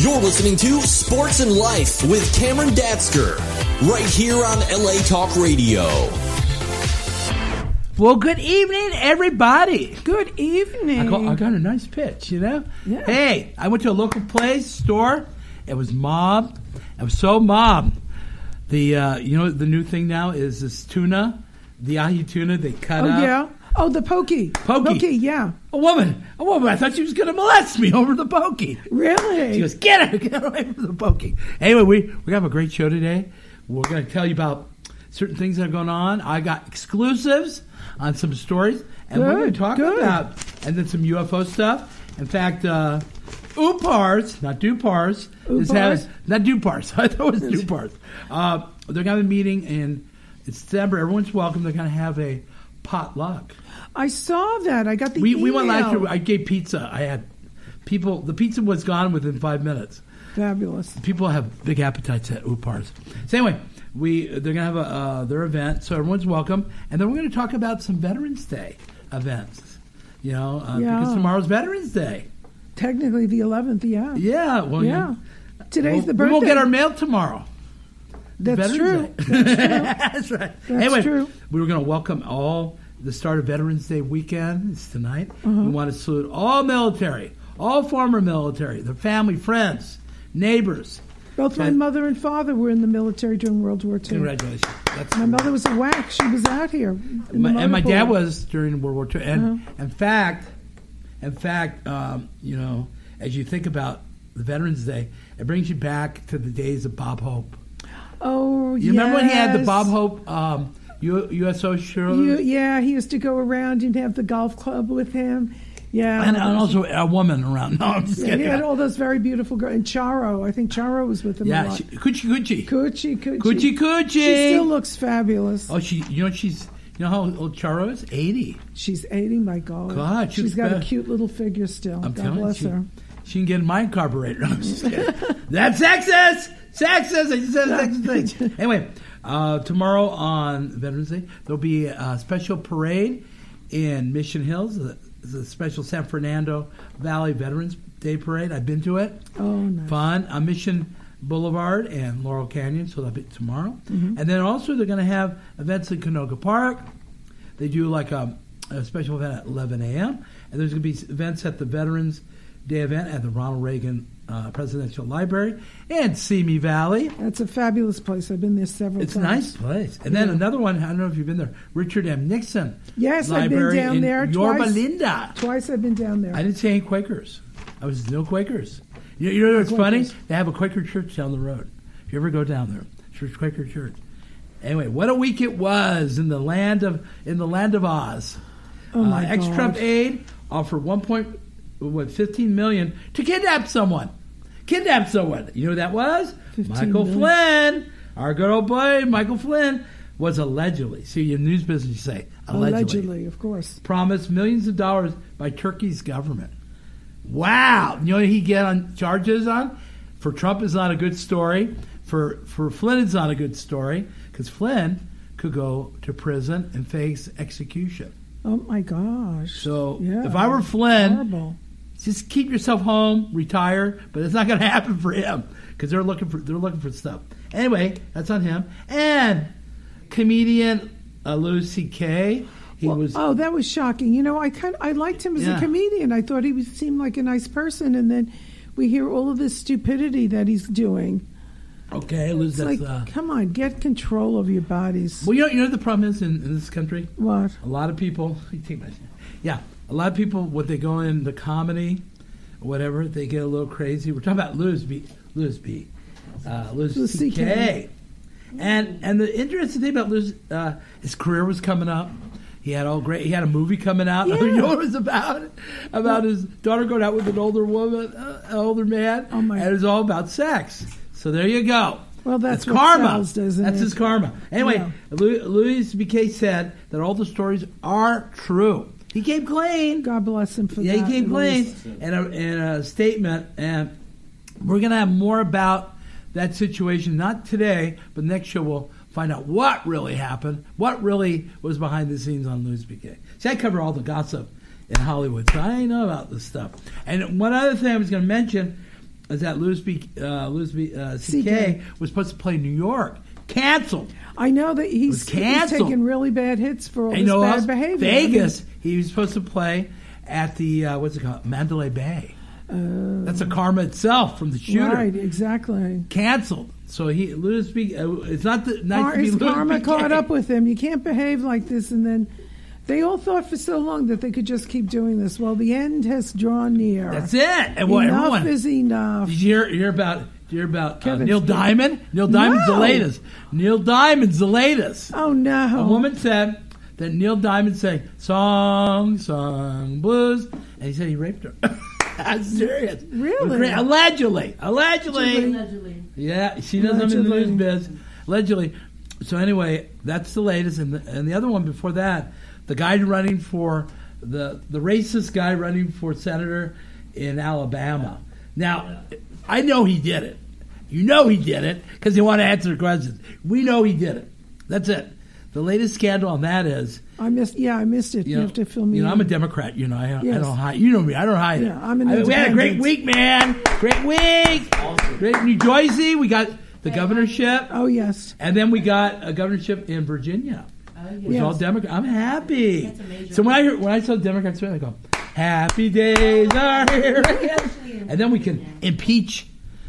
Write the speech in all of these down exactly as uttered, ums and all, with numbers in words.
You're listening to Sports and Life with Cameron Datsker, right here on L A Talk Radio. Well, good evening, everybody. Good evening. I got, I got a nice pitch, you know? Yeah. Hey, I went to a local place, store. It was mobbed. It was so mobbed. The, uh, you know, the new thing now is this tuna, the ahi tuna they cut oh, up. Oh, yeah. Oh, the pokey. Pokey. Pokey, yeah. A woman. A woman. I thought she was going to molest me over the pokey. Really? She goes, get her. Get away from the pokey. Anyway, we, we have a great show today. We're going to tell you about certain things that are going on. I got exclusives on some stories. And good, we're going to talk good. about, and then some U F O stuff. In fact, uh, UPARS, not DUPARS. Is having, not DUPARS. I thought it was DUPARS. Uh, they're going to have a meeting in December. Everyone's welcome. They're going to have a potluck. I saw that. I got the we, email. We went last year. I gave pizza. I had people. The pizza was gone within five minutes. Fabulous. People have big appetites at UPARS. So anyway, we they're gonna have a, uh, their event, so everyone's welcome, and then we're gonna talk about some Veterans Day events. You know, uh, yeah. because tomorrow's Veterans Day. Technically the eleventh. Yeah. Yeah. Well. Yeah. You, Today's well, the birthday. We won't get our mail tomorrow. That's Veterans true. Day. That's true. That's right. That's anyway, true. we were gonna welcome all. The start of Veterans Day weekend is tonight. Uh-huh. We want to salute all military, all former military, their family, friends, neighbors. Both my and, mother and father were in the military during World War Two. Congratulations. That's my mother was a W A C. She was out here. My, and my dad was during World War Two. And uh-huh. in fact, in fact, um, you know, as you think about the Veterans Day, it brings you back to the days of Bob Hope. Oh, you yes. remember when he had the Bob Hope um, U- USO Shirley? Yeah, he used to go around and have the golf club with him. Yeah, and, and also a woman around. No, I'm just yeah, kidding. He had all those very beautiful girls. And Charo, I think Charo was with him yeah, a lot. She, Coochie Coochie. Coochie Coochie. Coochie Coochie. She still looks fabulous. Oh, she. You know she's. You know how old Charo is? eighty. She's eighty. My God. God, she she's got bad. a cute little figure still. I'm God bless you, her. She, she can get a mind carburetor. No, I'm just kidding. That's sexist. Sexist. I just said a sexist thing. Anyway. Uh, tomorrow on Veterans Day, there'll be a special parade in Mission Hills, the, the special San Fernando Valley Veterans Day Parade. I've been to it. Oh, nice. Fun. On Mission Boulevard and Laurel Canyon, so that'll be tomorrow. Mm-hmm. And then also they're going to have events in Canoga Park. They do like a, a special event at eleven a.m. And there's going to be events at the Veterans Day event at the Ronald Reagan uh, Presidential Library and Simi Valley. That's a fabulous place. I've been there several it's times. It's a nice place. And then yeah. another one, I don't know if you've been there, Richard M. Nixon yes, Library I've been down in there Yorba twice. Linda. Twice I've been down there. I didn't see any Quakers. I was no Quakers. You, you know what's Quakers. funny? They have a Quaker church down the road. If you ever go down there, Church Quaker Church. Anyway, what a week it was in the land of in the land of Oz. Oh my uh, Ex-Trump God. aid offered one point what fifteen million to kidnap someone. Kidnap someone. You know who that was? Michael million. Flynn. Our good old boy, Michael Flynn, was allegedly. See, in news business, you say allegedly. Allegedly, of course. Promised millions of dollars by Turkey's government. Wow. You know what he get on charges on? For Trump, is not a good story. For for Flynn, it's not a good story because Flynn could go to prison and face execution. Oh my gosh. So yeah, if I were Flynn, horrible. just keep yourself home, retire. But it's not going to happen for him because they're looking for they're looking for stuff. Anyway, that's on him. And comedian uh, Louis C K. He well, was. Oh, that was shocking. You know, I kind I liked him as Yeah. a comedian. I thought he was, seemed like a nice person, and then we hear all of this stupidity that he's doing. Okay, Louis. It's That's, like, uh, come on, get control of your bodies. well, you know, you know what the problem is in, in this country. What? A lot of people, yeah, a lot of people, when they go into comedy or whatever, they get a little crazy. We're talking about Louis B. Louis B. Uh, Louis Louis C K. And and the interesting thing about Louis, uh, his career was coming up. He had all great. He had a movie coming out. Yeah. You know what it was about? About his daughter going out with an older woman, uh, an older man. Oh my! And it was all about sex. So there you go. Well, that's it's what karma. sells, doesn't That's it? his karma. Anyway, Yeah. Louis, Louis B K said that all the stories are true. He came clean. God bless him for yeah, that. he came at clean least. in a, in a statement, and we're going to have more about that situation. Not today, but next show we'll find out what really happened, what really was behind the scenes on Louis B K. See, I cover all the gossip in Hollywood, so I know about this stuff. And one other thing I was going to mention is that Louis B. Uh, Louis B. Uh, C K was supposed to play New York. Canceled. I know that he's, he's taking really bad hits for all and this know bad else? behavior. Vegas. I mean, he was supposed to play at the uh, what's it called, Mandalay Bay. Uh, That's a karma itself from the shooter. Right, exactly. Canceled. So he Louis B. Uh, it's not the nice Car- to be his Louis karma B K. caught up with him. You can't behave like this, and then they all thought for so long that they could just keep doing this. Well, the end has drawn near. That's it. And well, enough everyone, is enough. Did you hear, hear about? Did you hear about uh, Kevin Neil Smith. Diamond? Neil Diamond's No. the latest. Neil Diamond's the latest. Oh no! A woman said that Neil Diamond sang "Song, Song, Blues," and he said he raped her. I'm serious. Really? Allegedly. Allegedly. Allegedly. Yeah, she does them in the news biz. Allegedly. So anyway, that's the latest, and the, and the other one before that, the guy running for the the racist guy running for senator in Alabama. Now, I know he did it. You know he did it because he wanted to answer the questions. We know he did it. That's it. The latest scandal on that is, I missed. Yeah, I missed it. You, you, know, have to fill me. You know, in. I'm a Democrat. You know, I, Yes. I don't hide. You know me. I don't hide it. Yeah, I'm an I mean, we had a great independent. week, man. Great week. Awesome. Great New Jersey. We got the governorship, Oh yes. and then we got a governorship in Virginia. Oh, It yeah. was Yes. all Democrat. I'm happy. That's a major So when I hear, when I saw Democrats win, I go, "Happy days are here again," and then we can impeach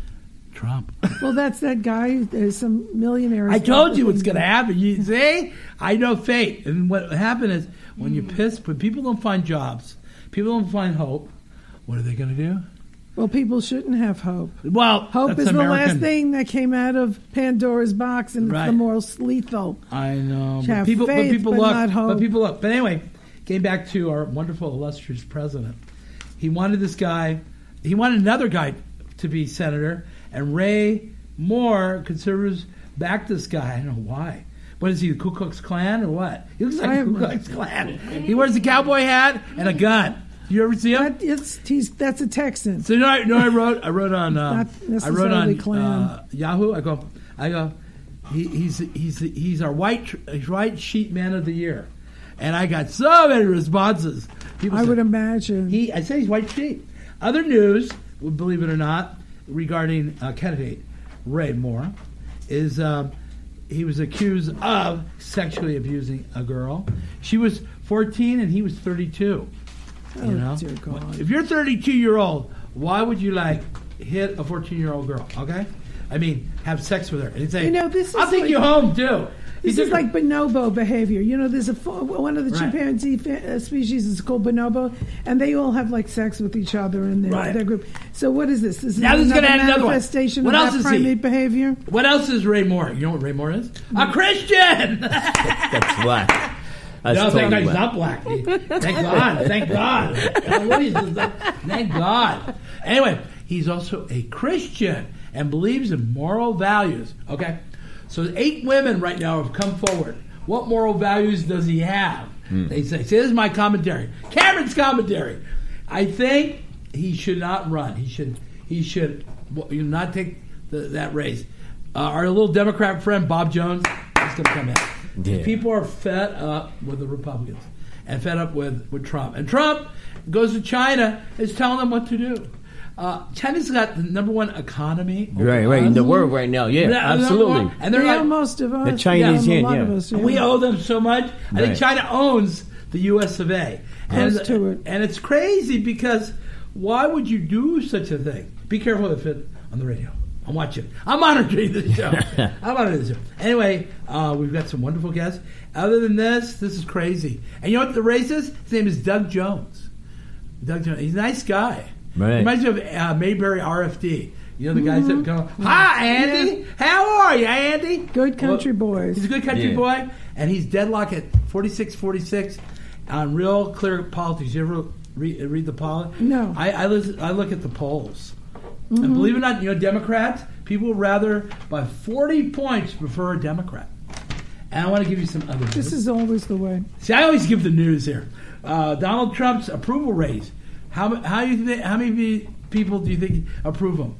Trump. Well, that's that guy. There's some millionaires. I told you what's going to happen. You see, I know fate. And what happened is when you piss, when people don't find jobs, people don't find hope. What are they going to do? Well, people shouldn't have hope. Well, Hope that's is the American. last thing that came out of Pandora's box, and Right. it's the most lethal. I know. To But have people, faith, but people but look. not hope. But people look. But anyway, getting back to our wonderful, illustrious president, he wanted this guy. He wanted another guy to be senator, and Ray Moore, conservatives, backed this guy. I don't know why. What is he, the Ku Klux Klan or what? He looks I like a have Ku no- Klux Klan. He wears a cowboy hat and a gun. You ever see him? That, it's, he's, that's a Texan. So you know, I, you know I wrote I wrote on uh, Not I wrote on necessarily Klan. uh, Yahoo. I go I go he, he's he's he's our white tr- white sheep man of the year, and I got so many responses. People I said, would imagine. he I say he's white sheep. Other news, believe it or not, regarding uh, candidate Ray Moore is um, he was accused of sexually abusing a girl. She was fourteen and he was thirty-two. Oh, You know, dear God. if you're thirty-two year old, why would you like hit a fourteen year old girl? Okay, I mean, have sex with her and say, You know, this is I'll take like- you home too. He This took is her- like bonobo behavior. You know, there's a fo- one of the Right. chimpanzee fa- uh, species is called bonobo, and they all have like sex with each other in their, Right. their group. So what is this? This is Now this is another gonna add another one. manifestation What of else that is he? primate behavior. What else is Ray Moore? You know what Ray Moore is? A Christian. That's black. That's No, thank God totally he's black. not black. He- Thank God. Thank God. Uh, what is this? Thank God. Anyway, he's also a Christian and believes in moral values. Okay? So eight women right now have come forward. What moral values does he have? They say, see, this is my commentary. Cameron's commentary. I think he should not run. He should he should well, you know, not take the, that race. Uh, our little Democrat friend, Bob Jones, is going to come in. Yeah. People are fed up with the Republicans and fed up with, with Trump. And Trump goes to China, is telling them what to do. Uh, China's got the number one economy. over Right, right. In us. the world right now, yeah, Yeah, absolutely. And they're They like, own most of us. The Chinese yeah, a yen, lot yeah. of us, yeah. we owe them so much. I think Right. China owns the U S of A. Close and, to it. And it's crazy because why would you do such a thing? Be careful if it on the radio. I'm watching. I'm monitoring the show. I'm monitoring the show. Anyway, uh, we've got some wonderful guests. Other than this, this is crazy. And you know what the race is? His name is Doug Jones. Doug Jones. He's a nice guy. Right. Reminds me of uh, Mayberry R F D. You know the guys that go, "Hi, Andy. How are you, Andy?" Good country Well, boys. He's a good country Yeah. boy, and he's deadlock at forty-six forty-six on Real Clear Politics. You ever read, read the poll? No. I I, listen, I look at the polls, and believe it or not, you know Democrats, people would rather by forty points prefer a Democrat. And I want to give you some other news. This is always the way. See, I always give the news here. Uh, Donald Trump's approval rating. How how you think, how many people do you think approve him?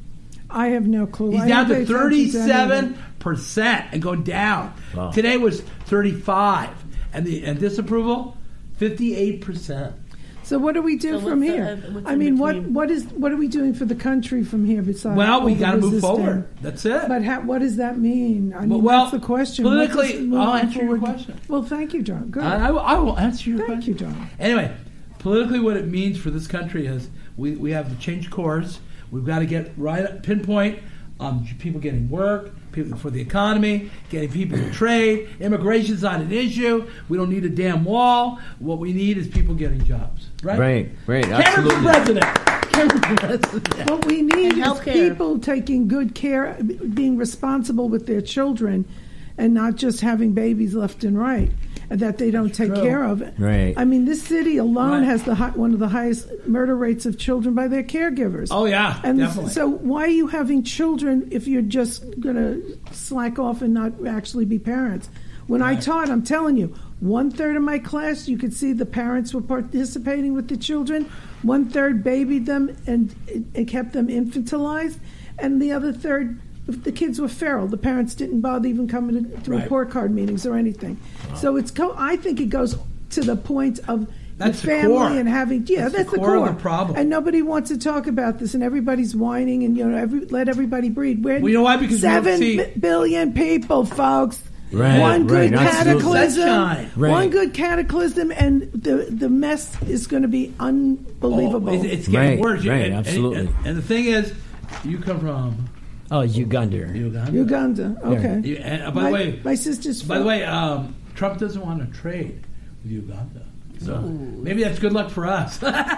I have no clue. He's I down don't to pay attention to any of thirty-seven it. percent and going down. Wow. Today was thirty-five, and the and disapproval fifty-eight percent. So what do we do So from what's the- here? uh, what's I in mean, what between? what is what are we doing for the country from here besides? Well, we all the got to move resisting? forward. That's it. But how, what does that mean? I mean, well, that's the question. What does politically, moving I'll answer your forward- question. Well, thank you, John. Good. I, I, will- I will answer your Thank question. you, John. Anyway, politically, what it means for this country is we, we have to change course. We've got to get right pinpoint on people getting work, people for the economy, getting people to trade. Immigration's not an issue. We don't need a damn wall. What we need is people getting jobs. Right? Right, right, Cameron's absolutely. the president. Cameron's the president. What we need And is healthcare. people taking good care, being responsible with their children, and not just having babies left and right and that they don't take true. care of. Right. I mean, this city alone Right. has the high, one of the highest murder rates of children by their caregivers. Oh, yeah, and definitely. so why are you having children if you're just going to slack off and not actually be parents? When I Right. taught, I'm telling you, one third of my class, you could see the parents were participating with the children. One third babied them and it kept them infantilized, and the other third, if the kids were feral. The parents didn't bother even coming to, to Right. report card meetings or anything. So it's co- I think it goes to the point of That's the the family core. and having yeah, That's that's, the the core core of the problem. And nobody wants to talk about this, and everybody's whining and you know every, let everybody breed. We're Well, you know why? Because we don't seven see- bi- billion people, folks. Right, One good right, absolutely. cataclysm. Sunshine. Right. One good cataclysm, and the the mess is going to be unbelievable. Oh, it's, it's getting Right, worse. You- right, and, and- absolutely. And, and the thing is, you come from Oh, Uganda. Uganda. Uganda. Okay. You- and, uh, by my, the way, my sister's. by the from- way, um, Trump doesn't want to trade with Uganda. So maybe that's good luck for us.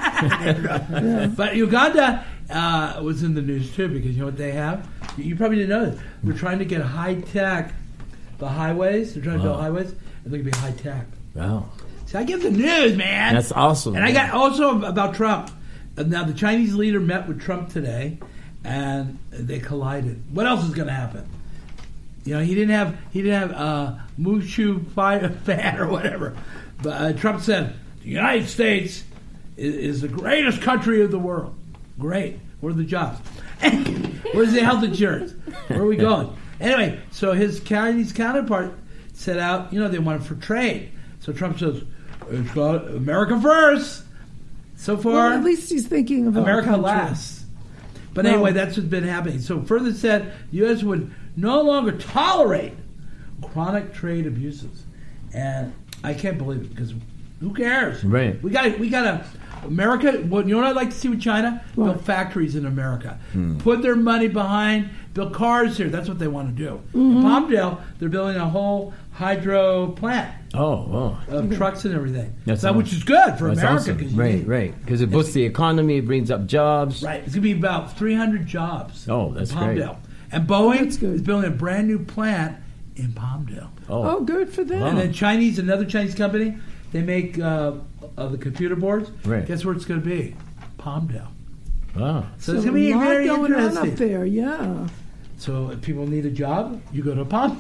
But Uganda uh, was in the news too because you know what they have? You probably didn't know this. They're trying to get high tech, the highways. They're trying to build Wow. highways, and they're going to be high tech. Wow. So I give the news, man. That's awesome. And I man. got also about Trump. Uh, Now the Chinese leader met with Trump today, and they collided. What else is going to happen? You know, he didn't have he didn't have uh, Mushu fire fan or whatever. But uh, Trump said the United States is, is the greatest country of the world. Great. Where are the jobs? Where's the health insurance? Where are we going? Anyway, so his Chinese counterpart set out. You know, they wanted for trade. So Trump says, "It's got America first." So far, well, at least he's thinking of our America country. last. But Well- anyway, that's what's been happening. So further said, the U S would no longer tolerate chronic trade abuses, and I can't believe it because who cares? Right. We got we got to America. Well, you know what I'd like to see with China? What? Build factories in America. Put their money behind. Build cars here. That's what they want to do. Mm-hmm. In Palmdale, they're building a whole hydro plant Oh, wow. of trucks and everything. That's so, awesome. which is good for That's America. awesome. 'cause you Right, need- right. Because it boosts the economy, it brings up jobs. Right. It's going to be about three hundred jobs. Oh, that's in great. Palmdale. And Boeing That's good. is building a brand new plant in Palmdale. Oh, good for them. Wow. And then Chinese, another Chinese company, they make uh, uh, the computer boards. Right. Guess where it's going to be? Palmdale. Wow. So, it's So going to be a lot very going on interesting. up there. Yeah. So if people need a job, you go to Palmdale.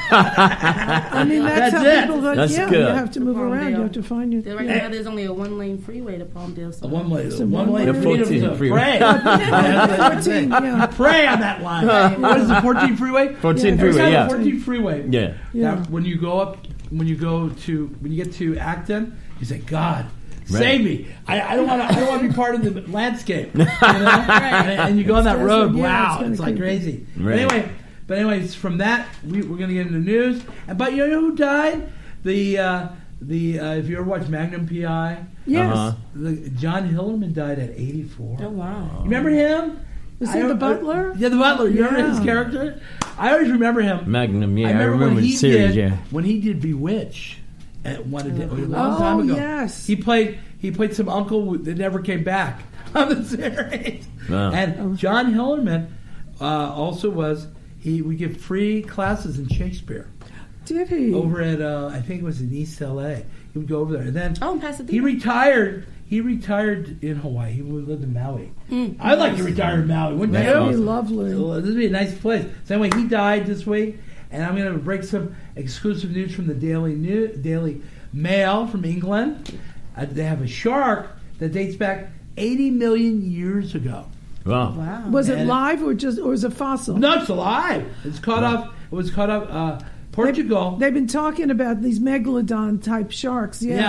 I mean, that's, That's how it. people. That, That's yeah, good. you have to move around. You Palmdale. have to find your. There- Right yeah. now, there's only a one-lane freeway to Palmdale. So. A one way, So one way one way- freedom fourteen to freeway. pray. That's fourteen, it. yeah. Pray on that line. What is the fourteen freeway? fourteen Yeah, freeway, There's yeah. a fourteen freeway. Yeah. Yeah. That when you go up, when you go to, when you get to Acton, you say, "God, Right. save me! I, I don't want to. I don't want to be part of the landscape." You know? and, and you go on that It's road. yeah, wow, it's kinda it's like creepy. crazy. But Right. anyway, but anyways, from that we, we're going to get into news. And but you know who died? The uh, the uh, if you ever watched Magnum P I, Yes. Uh-huh. the, John Hillerman died at eighty-four. Oh wow. You remember him? Was I he the don't- butler? Yeah, the butler. You remember his Yeah. character? I always remember him. Magnum, yeah. I I remember, remember, when the he series, did yeah. when he did Bewitch at one a, day, a long Oh, time ago. yes. he played he played some uncle who- that never came back on the series. Wow. And John Hillerman uh, also was he would give free classes in Shakespeare Did he? over at uh, I think it was in East L A. He would go over there, and then Oh, in Pasadena. he retired. He retired in Hawaii. He lived in Maui. I'd like to retire in Maui, wouldn't That'd you? be lovely. Well, this would be a nice place. So anyway, he died this week, and I'm going to break some exclusive news from the Daily New, Daily Mail from England. Uh, they have a shark that dates back eighty million years ago. Wow. Wow. Was it And- live or just or was it fossil? No, it's alive. It's caught up. It was caught up. Uh, Portugal. They've been talking about these megalodon type sharks. Yeah. Yeah.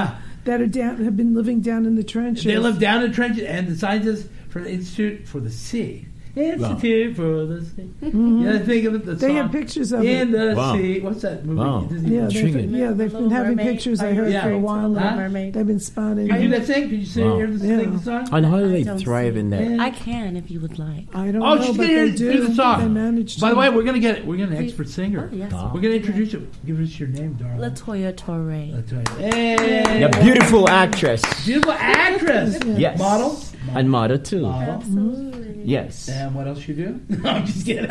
that are down have been living down in the trenches. They live down in the trenches, and the scientists from the Institute for the Sea. Institute for the Sea. Mm-hmm. Yeah, think of it. The They song, have pictures of in it. the Wow. sea. What's that movie? Wow. Disney Yeah, movie? they've, Intriguing. yeah, they've The been Little having Mermaid. pictures. I Are you heard Yeah. for a while Little now. Mermaid? They've been spotting. Can you do them. that thing? Can you sing, Wow. hear the, Yeah. sing the song? And how do I they don't thrive see in that? I can if you would like. I don't Oh, know, she's but gonna hear, they do. hear the They song. managed By the to. way, we're gonna get we're gonna an expert singer. Oh, yes. Ah. We're gonna introduce you. Give us your name, darling. Latoya Torre. That's right. Hey, The beautiful actress. beautiful actress. Yes. Model. And model too. Model. Absolutely. Yes. And what else you do? No, I'm just kidding.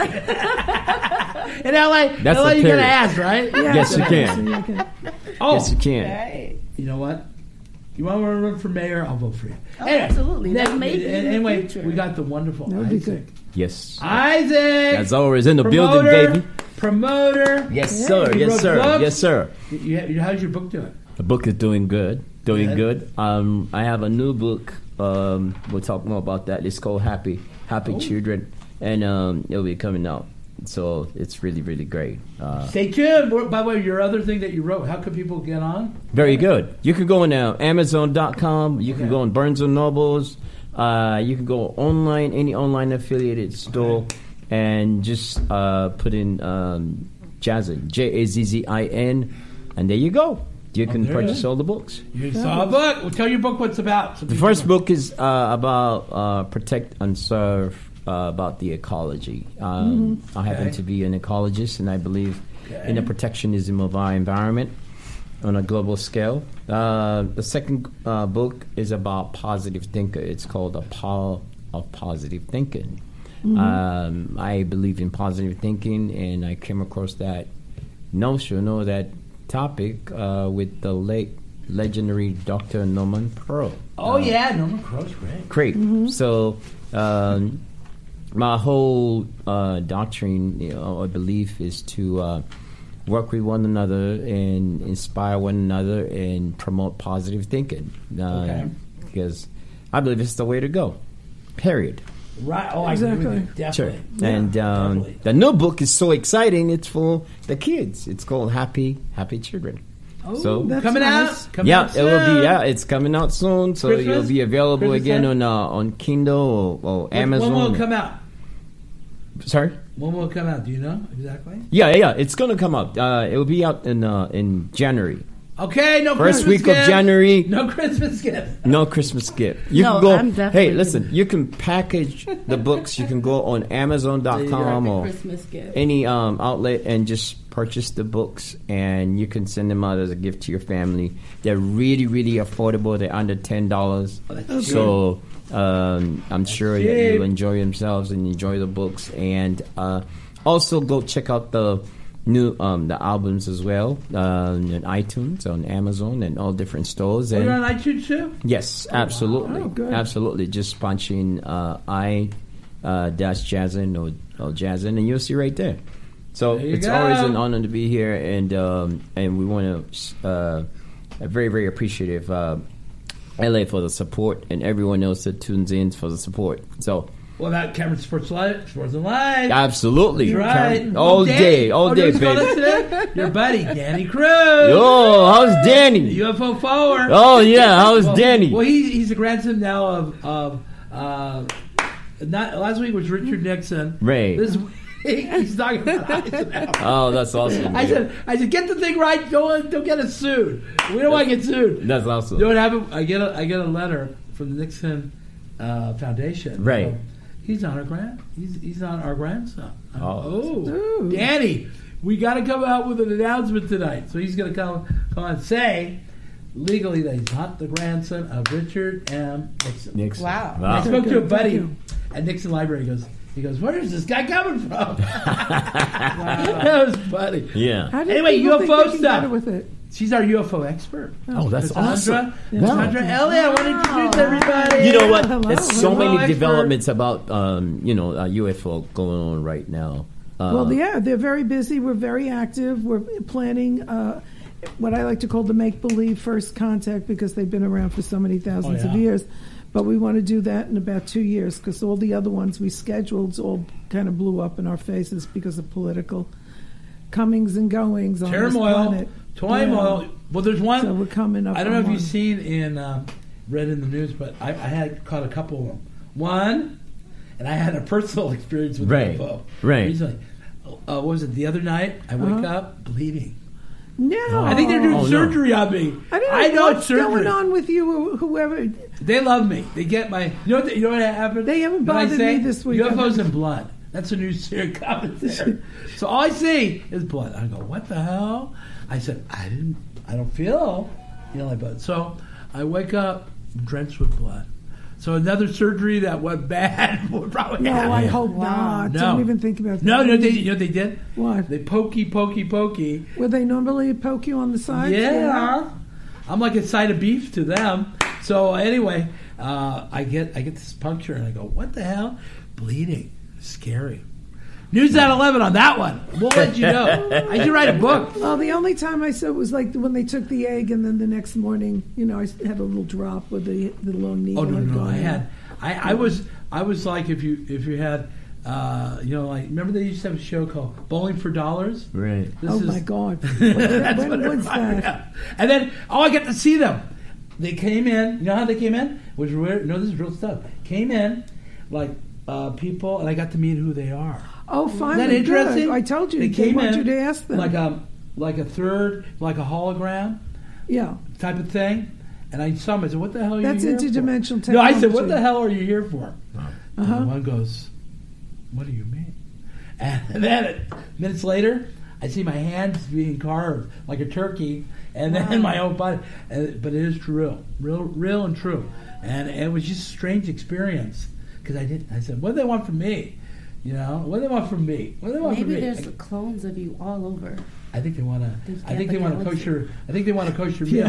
In L A, That's L A, the you gotta period. ask, right? Yeah, Yes, you so can. you can. Oh, Yes, you can. Right. you know what? You want to run for mayor? I'll vote for you. Oh, absolutely. That may be in the anyway, future. we got the wonderful That would be Isaac. good. Yes. Isaac. As always, in the promoter, building, baby. Promoter. Yes, Yeah. sir. You Yes, wrote sir. books? Yes, sir. You, you, how's your book doing? The book is doing good. Doing Good. good. Um, I have a new book. Um, we'll talk more about that. It's called Happy Happy Oh. Children, and um, it'll be coming out. So it's really, really great. Uh, Stay tuned. By the way, your other thing that you wrote, how can people get on? very good. You can go on uh, Amazon dot com. You can Okay. go on Barnes and Nobles. Uh, you can go online, any online affiliated store, and just uh, put in um, Jazzin, J A Z Z I N, and there you go. You can there it purchase is. all the books. You saw a book. Well, tell your book what's about. So The people first know. book is uh, about uh, protect and serve, uh, about the ecology. Um, I happen Okay. to be an ecologist, and I believe Okay. in the protectionism of our environment on a global scale. Uh, the second uh, book is about positive thinker. It's called The Power of Positive Thinking. Um, I believe in positive thinking, and I came across that notion or that topic uh, with the late legendary Doctor Norman Pearl. Oh, Uh, yeah. Norman Crowe's great. Great. So, um, my whole uh, doctrine, you know, or belief is to uh, work with one another and inspire one another and promote positive thinking. Uh, Okay. Because I believe it's the way to go. Period. Right. Oh, I agree with Exactly. you. Definitely. Sure. And um, definitely. the new book is so exciting. It's for the kids. It's called Happy Happy Children. Oh, so That's coming nice. out. Coming yeah, out it will soon. be. Yeah, it's coming out soon. So Christmas? it'll be available Christmas again time? on uh, on Kindle or, or When- Amazon. When will it come out? Sorry. When will it come out? Do you know exactly? Yeah, yeah, yeah. It's gonna come out. Uh, it will be out in uh, in January. Okay, no First Christmas week gift. of January. No Christmas gift. No Christmas gift. You No, can go. I'm definitely Hey, listen. gonna- You can package the books. You can go on Amazon dot com or Christmas gift. any um, outlet and just purchase the books, and you can send them out as a gift to your family. They're really, really affordable. They're under ten dollars. Oh, that's So um, I'm sure that cheap. you'll enjoy themselves and enjoy the books. And uh, also go check out the new um, the albums as well um, on iTunes, on Amazon, and all different stores. Oh, And you're on iTunes too? yes, absolutely, Oh, good. absolutely. Just punch in uh, I uh, dash Jazzin or, or Jazzin, and you'll see right there. So There you it's go. always an honor to be here, and um, and we want to uh, very very appreciative uh, L A for the support, and everyone else that tunes in for the support. So Well, that Cameron Sports Live, Sports and Live. absolutely, That's right. Karen, all Oh, Dan- day, all oh, day, you know who's baby. calling us today? Your buddy, Danny Cruz. Yo, how's Danny? U F O forward. Oh yeah, how's well, Danny? Well, he, he's the grandson now of, of uh, not, last week was Richard Nixon. Right. This week, he's talking about Eisenhower. Oh, that's awesome. I said, I said, get the thing right. Don't don't get us sued. We don't want to get sued. That's awesome. You know what happened? I get a I get a letter from the Nixon uh, Foundation. Right. So, he's on our grand. He's he's on our grandson. I'm, Oh. oh, Ooh. Danny, we got to come out with an announcement tonight. So he's going to come come and say legally that he's not the grandson of Richard M. Nixon. Nixon. Wow. I Wow. spoke to a Good, buddy thank you. at Nixon Library. He goes, he goes, where is this guy coming from? That was funny. Yeah. How do Anyway, people think U F O they can stuff. get it with it? She's our U F O expert. Oh, that's Cassandra, awesome. Cassandra Elliott. I want to introduce everybody. You know what? Hello. There's so Hello, many expert. developments about um, you know uh, U F O going on right now. Uh, Well, yeah, they're very busy. We're very active. We're planning uh, what I like to call the make-believe first contact because they've been around for so many thousands Oh, yeah. of years. But we want to do that in about two years because all the other ones we scheduled all kind of blew up in our faces because of political comings and goings on this turmoil, planet. turmoil. Yeah. Well, there's one. So we're coming up. I don't know on if one. you've seen in um, read in the news, but I, I had caught a couple of them. One, and I had a personal experience with Right. U F O Right. recently. Uh, what was it? The other night, I wake Uh-huh. up bleeding. No, I think they're doing Oh, no. surgery on me. I don't know, I know what's it's surgery. going on with you, or whoever. They love me. They get my. You know what? The, you know what happened? They haven't When I bothered say me this week. U F Os and blood. That's a new series coming there. So all I see is blood. I go, what the hell? I said, I didn't. I don't feel, you know, like blood. So I wake up drenched with blood. So another surgery that went bad would probably No, happen. I hope Wow. not. No. Don't even think about that. No, no, they, you know what they did? What? They pokey, pokey, pokey. Would they normally poke you on the side? Yeah. I'm like a side of beef to them. So anyway, uh, I get I get this puncture and I go, what the hell? Bleeding. Scary. News at eleven on that one. We'll let you know. I should write a book. Well, the only time I saw it was like when they took the egg, and then the next morning, you know, I had a little drop with the the little needle. Oh no, had no, gone I in. had I, I was I was like if you if you had uh, you know, like remember they used to have a show called Bowling for Dollars? Right. This Oh is- my God! That's when what it was reminded that? me of. And then, oh, I get to see them. They came in. You know how they came in? Which was weird. No, this is real stuff. Came in like uh, people, and I got to meet who they are. Oh, Isn't finally, that interesting? good. I told you They they came want in you to ask them. like a like a third, like a hologram yeah, type of thing. And I saw them. I said, "What the hell are That's you here interdimensional for?" No, I said, "What technology. the hell are you here for?" Uh-huh. And one goes, "What do you mean?" And then minutes later, I see my hands being carved like a turkey, and then my own body. And, but it is true, real, real and true. And it was just a strange experience because I did. I said, "What do they want from me?" You know, what do they want from me? What do they want Maybe from me? there's clones of you all over. I think they want to. There's I think they want to galaxy. kosher. I think they want to kosher meal.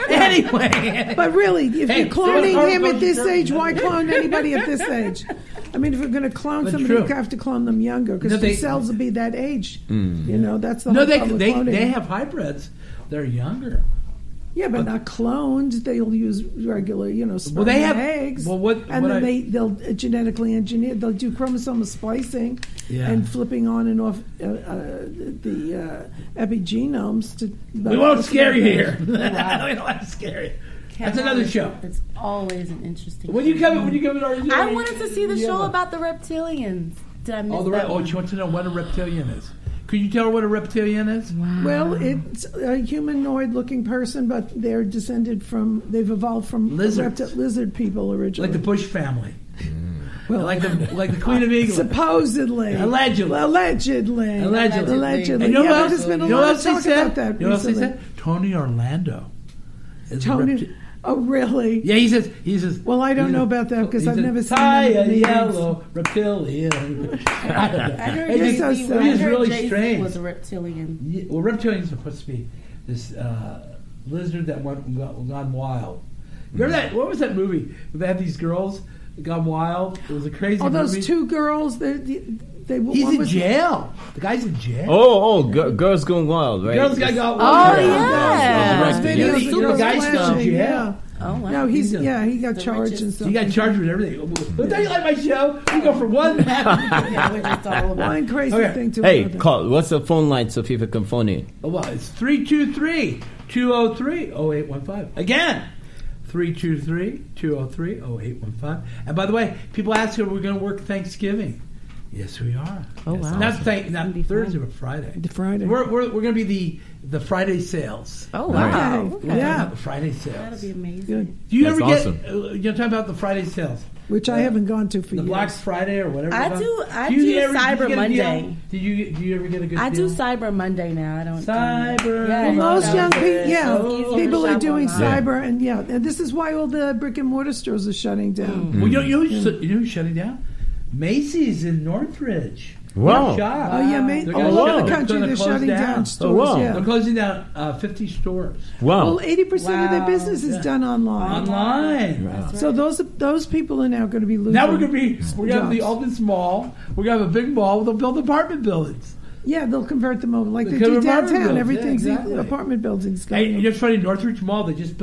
Anyway, But really, if Hey, you're cloning so- him at this so- age, why clone anybody at this age? I mean, if you're going to clone That's somebody, true. you have to clone them younger because No, the they- cells will be that age. Mm. You know, that's the no, whole they problem with they cloning. they have hybrids. They're younger. Yeah, but not cloned. They'll use regular, you know, sperm Well, they and have- eggs. well, what- and what then I- they they'll genetically engineer. They'll do chromosomal splicing Yeah. and flipping on and off uh, uh, the uh, epigenomes to. We won't scare you here. we don't have to scare you. That's Cameron, another show. It's always an interesting. When you show. come, when you come to our show, I wanted to see the you show have a- about the reptilians. Did I miss Oh, the that re- oh, one? she wants to know what a reptilian is. Could you tell her what a reptilian is? Well, it's a humanoid-looking person, but they're descended from. They've evolved from Lizards. repti- lizard people originally. Like the Bush family, well, like the like the Queen of England. supposedly, Allegedly. allegedly, Allegedly. allegedly. And you know yeah, what but else? there's been a you know lot what of else they talk said? about that You know what else they recently. said? Tony Orlando. Is a Tony, repti- oh really? yeah, he says. He says. Well, I don't he know says- about that because he I've says, never seen Tie them in a meetings. yellow reptilian. I don't know. I heard It You're just- so Jay-Z, sad. I it is heard really Jay-Z strange. was a reptilian. Yeah, well, reptilians are supposed to be this uh, lizard that went gone, gone wild. Remember that? What was that movie? Where they had these girls gone wild. It was a crazy Oh, those movie. two girls. They, they, they He's one in was, jail. The guy's in jail. Oh, oh, G- Girls Gone Wild, right? Girls got got Oh, wild. yeah. Those Directed, videos, yeah. the You know, girls guy's still in flashing, jail. yeah. Oh wow. No, he's He's a- yeah, he got the charged richest- and You stuff. got charged with everything. Well, don't you like my show? We go from one. yeah, we're just all about. One crazy Okay. thing to Hey, another. call. What's the phone line so people can phone in? Oh, well, it's three two three, two oh three, oh eight one five. Again, three two three, two oh three, oh eight one five. And by the way, people ask if we're going to work Thanksgiving. Yes, we are. Oh, Yes. wow. Not, thank, gonna not be Thursday, fun. but Friday. The Friday. We're, we're, we're going to be the, the Friday sales. Oh wow. Okay. Okay. We're Yeah. talking about the Friday That'll sales. be amazing. Good. Do you That's ever get, awesome. uh, you know, talking about the Friday sales? Which I haven't gone to for The years. Black Friday or whatever. I it's do- on? I you do ever- Cyber did you get a Monday. deal? Did you, do you ever get a good I deal? do Cyber Monday now. I don't. Cyber Yeah, Well, most that young was people, it. yeah, So easy to people are shop doing online. cyber, and yeah, and this is why all the brick and mortar stores are shutting down. Well, you know, you know, who's, you know who's shutting down? Macy's in Northridge. Wow. What a shock. Oh yeah, ma- They're all gonna over shut- the they're country gonna they're close shutting down. down Oh, stores. wow. Yeah. They're closing down uh, fifty stores Wow. Well, eighty percent of their Wow. business is Yeah. done online. online. Wow. So those those people are now going to be losing. Now we're gonna be we're gonna have the jobs. Alden's Mall. We're gonna have a big mall. They'll build apartment buildings. Yeah, they'll convert them over like They they do convert apartment downtown. buildings, Everything's yeah, exactly. apartment buildings Hey, going. you know, it's funny. Northridge Mall. They just built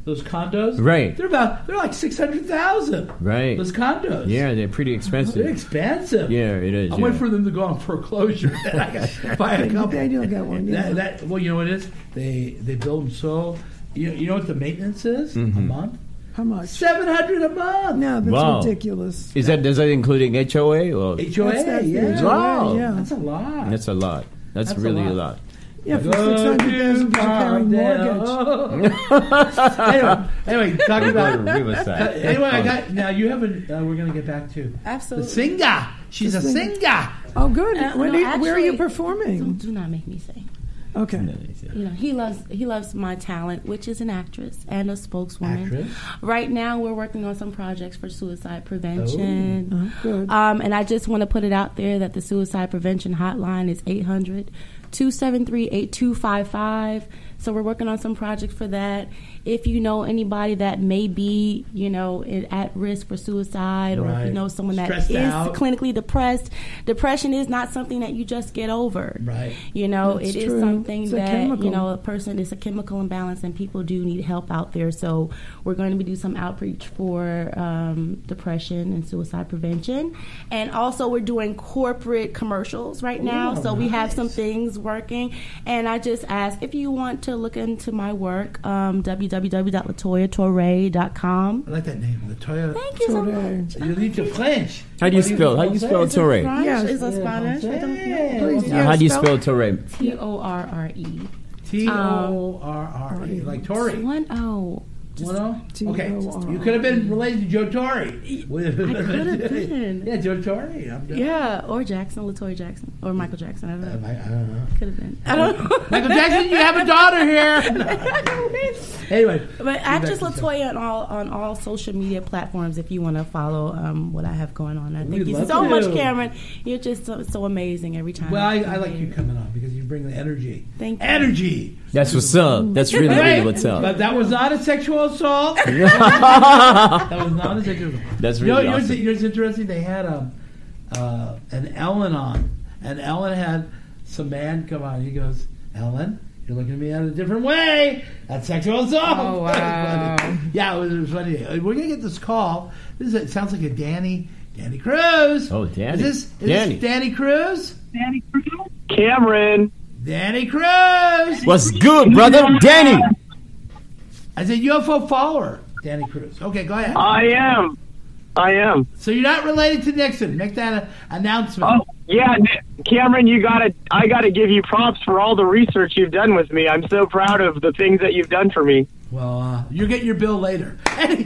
those condos. Right. They're about they're like six hundred thousand. Right. Those condos. Yeah, they're pretty They're expensive. expensive. Yeah, it is. I'm yeah. waiting for them to go on foreclosure. And I got buy a couple. They don't got one. Yeah. That, that, well, you know what it is? They they build them so. You know, you know what the maintenance is Mm-hmm. a month? How much? Seven hundred a month. No, that's Wow. ridiculous. Is that does that including H O A or? H O A, That's- that's yeah. the H O A, Wow. yeah. That's a lot. That's a lot. That's, That's a really a lot. lot. Yeah, for Go six hundred thousand to you're carrying mortgage. Cardano. anyway, anyway, talking about. Riverside. Anyway, I got now. You haven't. Uh, we're going to get back to the Absolutely. singer. She's The a singer. singer. Oh, good. Uh, Where, no, do you- where are you actually- performing? Do not make me sing. Okay. You know, he loves he loves my talent, which is an actress and a spokeswoman. Actress. Right now, we're working on some projects for suicide prevention. Oh, good. Um, and I just want to put it out there that the suicide prevention hotline is eight hundred, two seven three, eight two five five. So we're working on some projects for that. If you know anybody that may be, you know, i- at risk for suicide, or if Right. you know someone that Stressed is out. clinically depressed, depression is not something that you just get over. Right. You know, That's it is true. something It's a that, chemical. you know, a person is a chemical imbalance, and people do need help out there. So we're going to be doing some outreach for um, depression and suicide prevention. And also we're doing corporate commercials right now. Ooh, so we have some nice. things working. And I just ask if you want to look into my work, um, w w w dot latoya torre dot com. I like that name, Latoya. Thank you so Torre. much. You need to French. How do you What spell? How do you spell say? Torre? French? Yes. Is a Spanish? I don't know. Please, Uh, yeah, how do you spell- spell Torre? T O R R E. T O R R E. Like Tory. One O. One O? T O R. Okay. You could have been related to Joe Torre. I could have been. Yeah, Joe Torre. I'm done. Yeah, or Jackson, Latoya Jackson, or Michael Jackson. I don't know. I, I don't know. Could have been. I don't know. Michael Jackson, you have a daughter here. Anyway. But actress back to the Latoya on all on all social media platforms. If you want to follow um, what I have going on, I We'd thank you love so to. much, Cameron. You're just so, so amazing every time. Well, I, come I like you here. coming on because you bring the energy. Thank you. Energy. That's what's up. That's really, really Right? what's up. But that was not a sexual assault. that was not a sexual assault. That's You know, really you know, awesome. what's- you know what's interesting? They had um, uh, an Ellen on, and Ellen had some man come on. He goes, Ellen, you're looking at me in a different way. That's sexual assault. Oh, wow. That was funny. Yeah, it was, it was funny. Uh, We're gonna get this call. This is, it sounds like a Danny Danny Cruz. Oh, Danny. Is this is Danny. This Danny Cruz? Cameron. Danny Cruz. What's good, brother? Danny. I said U F O follower. Danny Cruz. Okay, go ahead. I am. I am. So you're not related to Nixon. Make that a, announcement. Oh, yeah, N- Cameron, you gotta. I gotta give you props for all the research you've done with me. I'm so proud of the things that you've done for me. Well, uh, you'll get your bill later.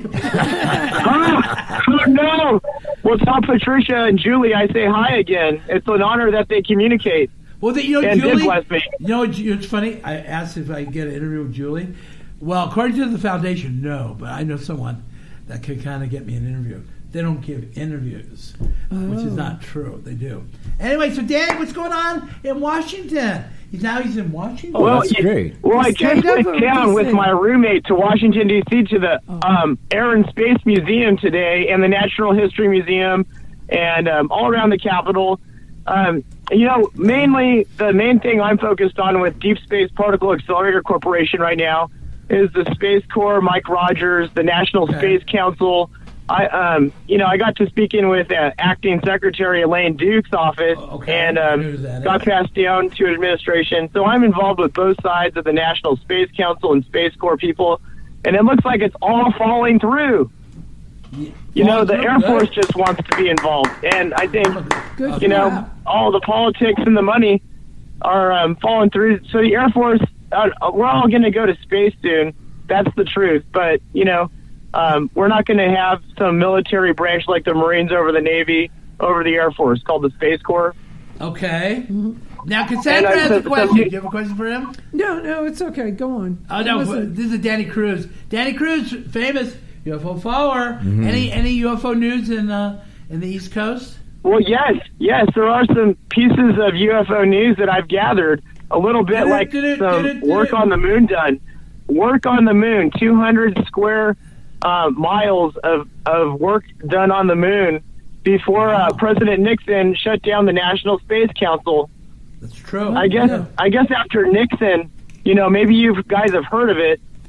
Ah, oh, no. Well, tell Patricia and Julie I say hi again. It's an honor that they communicate. Well, the, you know, And did Julie. bless me. You know, what- it's funny. I asked if I could get an interview with Julie. Well, according to the foundation, no. But I know someone that could kind of get me an interview. They don't give interviews, which is not true. They do. Anyway, so Dan, what's going on in Washington? He's now he's in Washington. Well, that's you- great. Well, I You just stayed up went or down D C? with my roommate to Washington, D C to the Oh. um, Air and Space Museum today and the Natural History Museum and um, all around the Capitol. Um, you know, mainly the main thing I'm focused on with Deep Space Particle Accelerator Corporation right now is the Space Corps, Mike Rogers, the National Okay. Space Council. I, um, you know, I got to speak in with uh, Acting Secretary Elaine Duke's office Okay. and um, Who's that? got passed down to administration. So I'm involved with both sides of the National Space Council and Space Corps people, and it looks like it's all falling through. You know, the Air Force just wants to be involved, and I think, Good you for know, that. all the politics and the money are um, falling through. So the Air Force, uh, we're all going to go to space soon. That's the truth. But, you know, um, we're not going to have some military branch like the Marines over the Navy, over the Air Force, called the Space Corps. Okay. Mm-hmm. Now, Cassandra And I has a said- question. Do you have a question for him? No, no, it's okay. Go on. Oh no, Listen. this is Danny Cruz. Danny Cruz, famous U F O follower. Any any U F O news in uh, in the East Coast? Well, yes, yes, there are some pieces of U F O news that I've gathered. A little bit Did it, like did it, some did it, did work it. on the moon done. Work on the moon, two hundred square uh, miles of, of work done on the moon before uh, President Nixon shut down the National Space Council. That's true. I guess Yeah. I guess after Nixon, you know, maybe you guys have heard of it.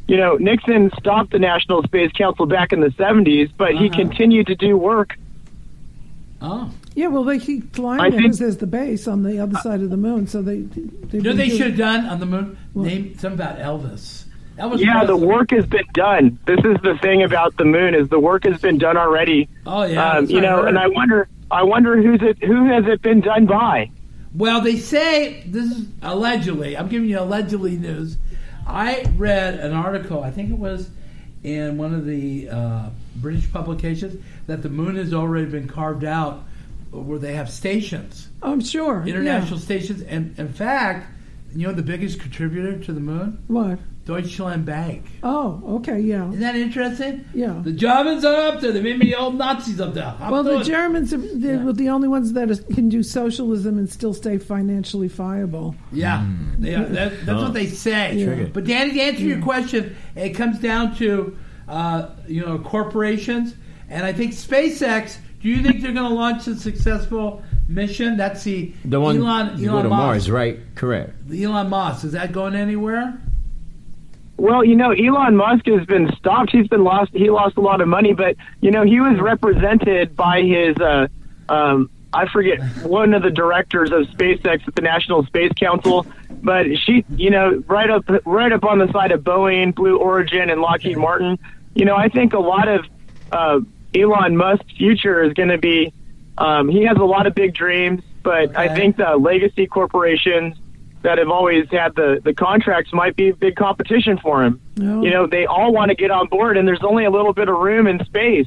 you know, Nixon stopped the National Space Council back in the seventies, but Uh-huh. he continued to do work. Oh. Yeah, well, they keep flying I there think- because there's the base on the other side of the moon, so they. they You know what they should have done on the moon? Name something about Elvis. That was Yeah, the impressive. work has been done. This is the thing about the moon is the work has been done already. Oh yeah, um, that's you what I know, heard. and I wonder, I wonder who's it, who has it been done by? Well, they say this is allegedly. I'm giving you allegedly news. I read an article. I think it was in one of the uh, British publications that the moon has already been carved out, where they have stations, Oh, I'm sure. international Yeah. stations. And in fact, you know the biggest contributor to the moon, What? Deutschland Bank. Oh, okay, yeah. Isn't that interesting? Yeah. The Germans are up there. They made me old Nazis up there. I'm Well, the doing- Germans are they're Yeah. the only ones that is, can do socialism and still stay financially viable. Yeah, they are. That, that's Oh. what they say. Yeah. But Danny, to answer your question, it comes down to uh, you know corporations, and I think SpaceX. Do you think they're going to launch a successful mission? That's the, The one Elon, you Elon go to Musk. Mars, right? Correct. The Elon Musk, is that going anywhere? Well, you know, Elon Musk has been stopped. He's been lost. He lost a lot of money, but you know, he was represented by his. Uh, um, I forget one of the directors of SpaceX at the National Space Council, but she, you know, right up, right up on the side of Boeing, Blue Origin, and Lockheed Martin. You know, I think a lot of uh, Elon Musk's future is going to be. Um, he has a lot of big dreams, but I Okay. think the legacy corporations that have always had the, the contracts might be big competition for him. No. You know, they all want to get on board, and there's only a little bit of room in space.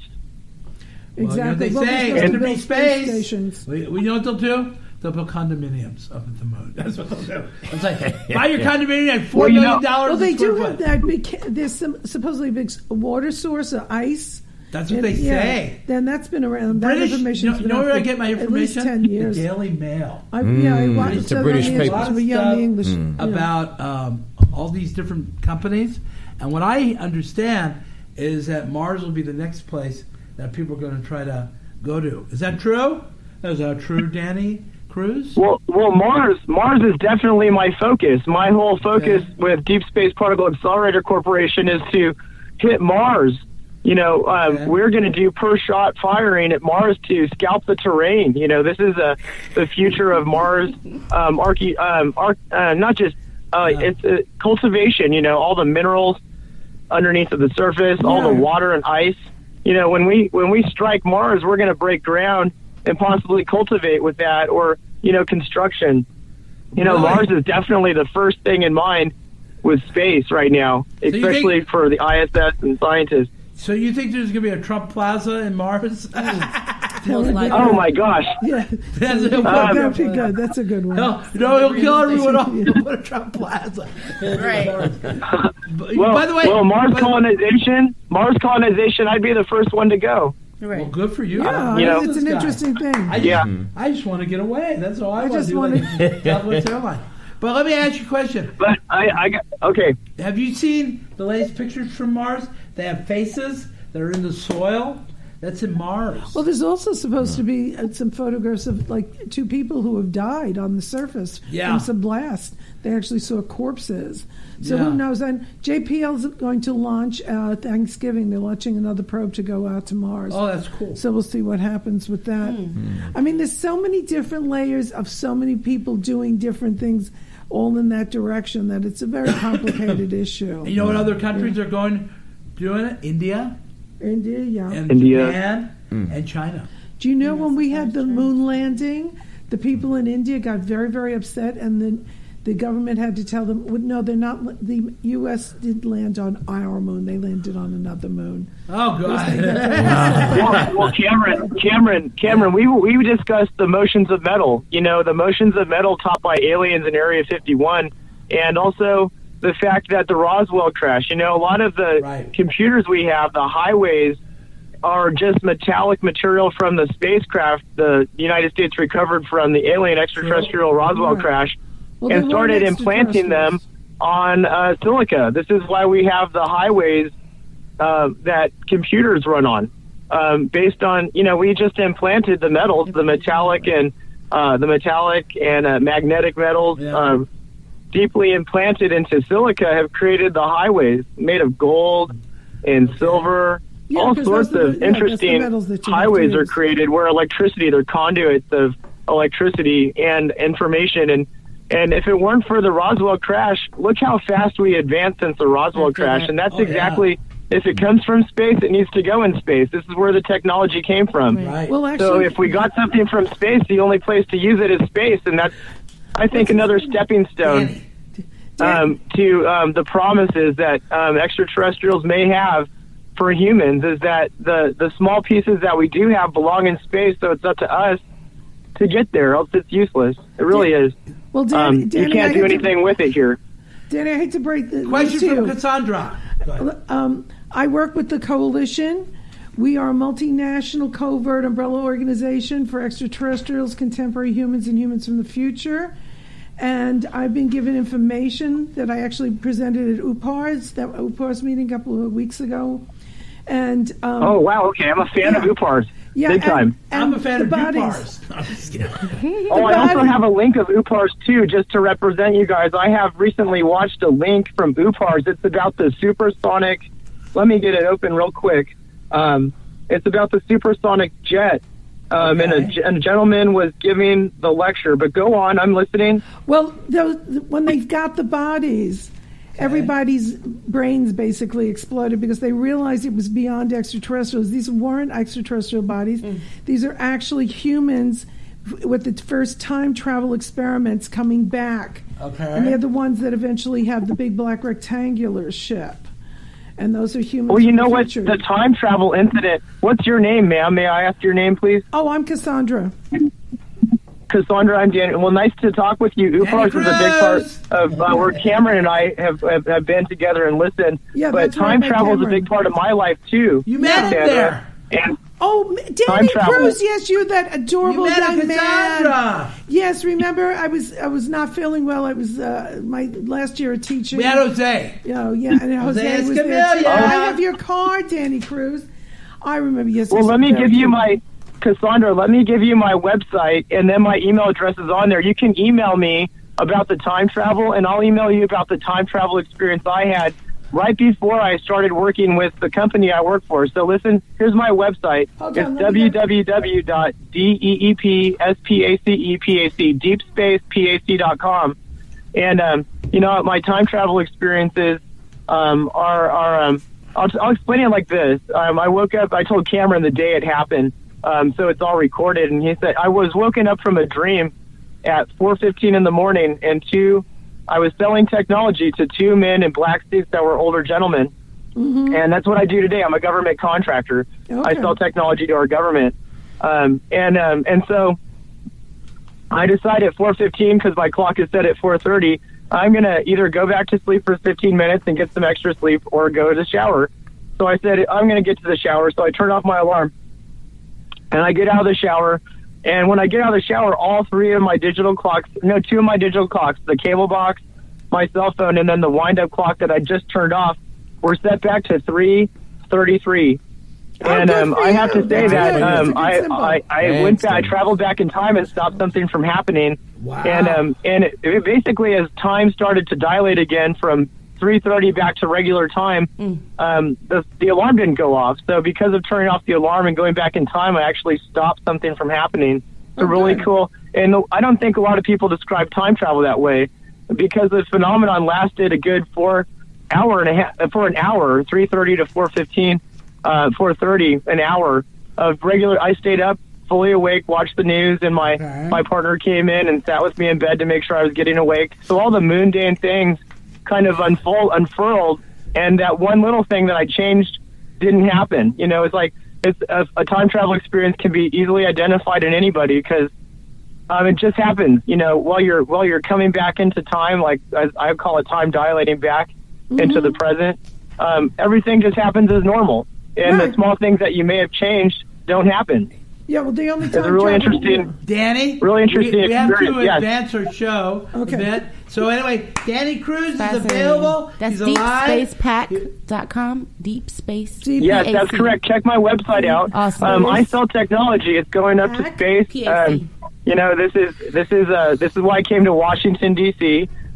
Exactly. Well, you know, they Well, say they're it's supposed going to be build space. stations. We, we know what they'll do? They'll build condominiums up at the moon. That's what they'll do. It's like, buy your condominium at four Well, you million know- dollars Well, they a square do foot. have that. Big, ca- there's some supposedly a big s- water source of ice. That's what And, they yeah, say. Then that's been around. That British, information's you know, you been know out where I for get my At information? least ten years. The Daily Mail. I, yeah, I watched It's a it on British the paper. English, A lot of but yeah, on stuff the English. yeah. about um, all these different companies. And what I understand is that Mars will be the next place that people are going to try to go to. Is that true? Is that true, Danny Cruz? Well, well, Mars, Mars is definitely my focus. My whole focus Okay. with Deep Space Particle Accelerator Corporation is to hit Mars. You know, um, Okay. we're going to do per shot firing at Mars to scalp the terrain. You know, this is a the future of Mars. Um, arche- um, ar- uh, not just uh, Yeah. it's uh, cultivation. You know, all the minerals underneath of the surface, all Yeah. the water and ice. You know, when we when we strike Mars, we're going to break ground and possibly cultivate with that, or you know, construction. You know, Really? Mars is definitely the first thing in mind with space right now, you think- especially for the I S S and scientists. So you think there's going to be a Trump Plaza in Mars? Most likely. Oh my gosh! Yeah, That's a- Um, that'd be good. That's a good one. No, no, he'll kill everyone off. He'll put a Trump Plaza. Right. But- Well, by the way, well, Mars by the- colonization, Mars colonization, I'd be the first one to go. Well, Right. good for you. Yeah, You know- it's an This guy. interesting thing. I, Yeah. I just want to get away. That's all I, I want just to do. wanna- Like Southwest Airlines. But let me ask you a question. But I, I got okay. Have you seen the latest pictures from Mars? They have faces that are in the soil. That's in Mars. Well, there's also supposed to be uh, some photographs of like two people who have died on the surface Yeah. from some blast. They actually saw corpses. So Yeah. who knows? And J P L's going to launch uh, Thanksgiving. They're launching another probe to go out to Mars. oh, that's cool. So we'll see what happens with that. Hmm. I mean, there's so many different layers of so many people doing different things, all in that direction, that it's a very complicated issue. And you know what other countries are going doing it? India India, yeah. and India. Japan and China. Do you know when we had the moon landing, the people in India got very, very upset, and then the government had to tell them, well, no, they're not. The U S didn't land on our moon; they landed on another moon. Oh, God. well, well, Cameron, Cameron, Cameron, we we discussed the motions of metal. You know, the motions of metal taught by aliens in Area fifty-one, and also the fact that the Roswell crash. You know, a lot of the Right. computers we have, the highways, are just metallic material from the spacecraft the United States recovered from the alien extraterrestrial Roswell Right. crash, Well, they and weren't started implanting them extraterrestrials. on uh, silica. This is why we have the highways uh, that computers run on, um, based on, you know, we just implanted the metals, the metallic and uh, the metallic and uh, magnetic metals Yeah. um, deeply implanted into silica have created the highways made of gold and silver. Yeah, All 'cause sorts those are of the- yeah, that's the interesting metals that you have to highways are use. created where electricity, they're conduits of electricity and information. And, and if it weren't for the Roswell crash, look how fast we advanced since the Roswell That's crash. right. And that's Oh, yeah. exactly, if it comes from space, it needs to go in space. This is where the technology came from. Right. Well, actually, So if we got something from space, the only place to use it is space. And that's, I think, another stepping stone. Danny. Um, to um, the promises that um, extraterrestrials may have for humans is that the, the small pieces that we do have belong in space, so it's up to us to get there, else it's useless. It really is. well, Dan, Um, Danny, you can't I do hate anything to, with it here. Danny, I hate to break the Question news to from you. Cassandra. Go ahead. Um, I work with the Coalition. We are a multinational covert umbrella organization for extraterrestrials, contemporary humans, and humans from the future. And I've been given information that I actually presented at U P A R S, that U P A R S meeting a couple of weeks ago. And um, Oh, wow, okay. I'm a fan of yeah. U P A R S. yeah, Big and- time. and I'm a fan the of bodies. U-Pars. I'm just kidding. Oh, I also body- have a link of U P A R S too, just to represent you guys. I have recently watched a link from U P A R S. It's about the supersonic. Let me get it open real quick. Um, it's about the supersonic jet. Um, and, Okay. a, and a gentleman was giving the lecture. But go on, I'm listening. Well, those, when they got the bodies, everybody's brains basically exploded because they realized it was beyond extraterrestrials. These weren't extraterrestrial bodies. Mm. These are actually humans f- with the first time travel experiments coming back. Okay. And they're the ones that eventually have the big black rectangular ship. And those are humans. Well, you from know the what? future. The time travel incident. What's your name, ma'am? May I ask your name, please? Oh, I'm Cassandra. Cassandra, I'm Danny. Well, nice to talk with you. U P A R S is a big part Cruz! of uh, where Cameron and I have, have, have been together and listened. Yeah, but that's where I time met travel is a Cameron. big part of my life, too. You met him Sandra. there. And Oh, Time Danny travel. Cruz, yes, you're that adorable You met young Cassandra. man. Yes, remember I was I was not feeling well. I was uh, my last year of teaching. We had Jose. Oh, yeah, and Jose, Jose was there Escamilla. too. I have your card, Danny Cruz. I remember. Yes. well, yes, let me very give you cute. my, Cassandra, let me give you my website, and then my email address is on there. You can email me about the time travel, and I'll email you about the time travel experience I had right before I started working with the company I work for. So listen, here's my website. Hold It's on, let me get- w w w dot deepspacepac, deepspacepac.com. And, um, you know, my time travel experiences um, are, are um, I'll, I'll explain it like this. Um, I woke up, I told Cameron the day it happened, um, so it's all recorded. And he said, I was woken up from a dream at four fifteen in the morning, and two, I was selling technology to two men in black suits that were older gentlemen. Mm-hmm. And that's what I do today. I'm a government contractor. I Okay. sell technology to our government. Um, and, um, and so I decided at four fifteen, because my clock is set at four thirty, I'm going to either go back to sleep for fifteen minutes and get some extra sleep or go to the shower. So I said, I'm going to get to the shower. So I turned off my alarm and I get out of the shower. And when I get out of the shower, all three of my digital clocks, no, two of my digital clocks, the cable box, my cell phone, and then the wind-up clock that I just turned off, were set back to three thirty-three. Oh, And good um, for I have you. to say That's that good. That's a um, good I, symbol. I, I Thanks, went back, I Danny. traveled back in time and stopped something from happening. Wow. And um, and it, it basically, as time started to dilate again from three thirty back to regular time, um, the, the alarm didn't go off. So because of turning off the alarm and going back in time, I actually stopped something from happening. So really Okay. cool. And I don't think a lot of people describe time travel that way, because the phenomenon lasted a good four hour and a half, for an hour, three thirty to four fifteen, uh, four thirty, an hour of regular. I stayed up fully awake, watched the news, and my, Okay. my partner came in and sat with me in bed to make sure I was getting awake. So all the mundane things kind of unfold, unfurled, and that one little thing that I changed didn't happen. You know, it's like it's a, a time travel experience can be easily identified in anybody, because um, it just happens. You know, while you're while you're coming back into time, like as I call it, time dilating back into the present. Um, everything just happens as normal, and Right. the small things that you may have changed don't happen. Yeah, well, the only It's time a really travel- interesting. Danny, Really interesting We, we have to experience, yes. advance our show Okay. a bit. So anyway, Danny Cruz is Fascinating. available. That's He's alive. deep space pac dot com. Deep Space. Deep- Yes, P A C. that's correct. Check my website out. Awesome. Um, I sell technology. It's going up to Pac? space. P A C. Um, you know, this is this is uh, this is why I came to Washington D C.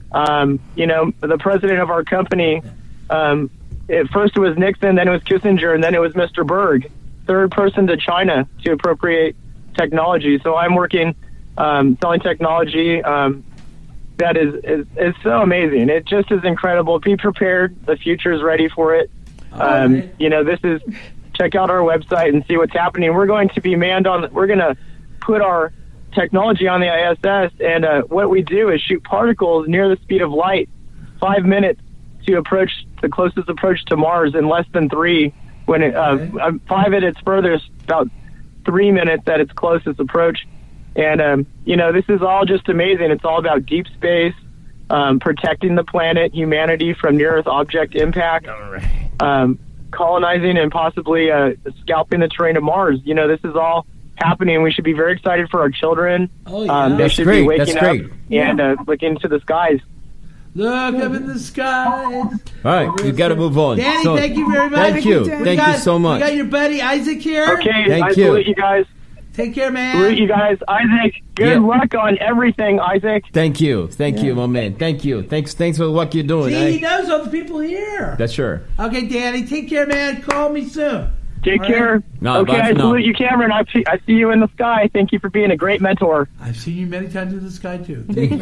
Um, you know, the president of our company, um, at first it was Nixon, then it was Kissinger, and then it was Mister Berg, third person to China to appropriate technology. So I'm working, um, selling technology um, that is, is, is so amazing. It just is incredible. Be prepared. The future is ready for it. Um, right. You know, this is, check out our website and see what's happening. We're going to be manned on, we're going to put our technology on the I S S, and uh, what we do is shoot particles near the speed of light, five minutes to approach the closest approach to Mars in less than three. When it, uh, Okay. five at its furthest, about three minutes at its closest approach. And um, you know, this is all just amazing. It's all about deep space, um, protecting the planet, humanity from near-Earth object impact, All right. um, colonizing and possibly uh, scalping the terrain of Mars. You know, this is all happening. We should be very excited for our children. Oh, yeah. Um, they That's should great. be waking That's up great. and uh, looking into the skies. Look up in the skies. All right, we got to move on. Danny, So, thank you very much. Thank Thank you. you, Dan. Thank We you got- so We got much. your buddy Isaac here. Okay, Thank I you. salute you guys. Take care, man. Salute you guys. Isaac, good Yeah. luck on everything, Isaac. Thank you. Thank you, my man. Thank you. Thanks Thanks for what you're doing. See, he eh? knows all the people here. That's sure. Okay, Danny, take care, man. Call me soon. Take All right. care. No, okay, bye I for now. salute you, Cameron. I see, I see you in the sky. Thank you for being a great mentor. I've seen you many times in the sky, too.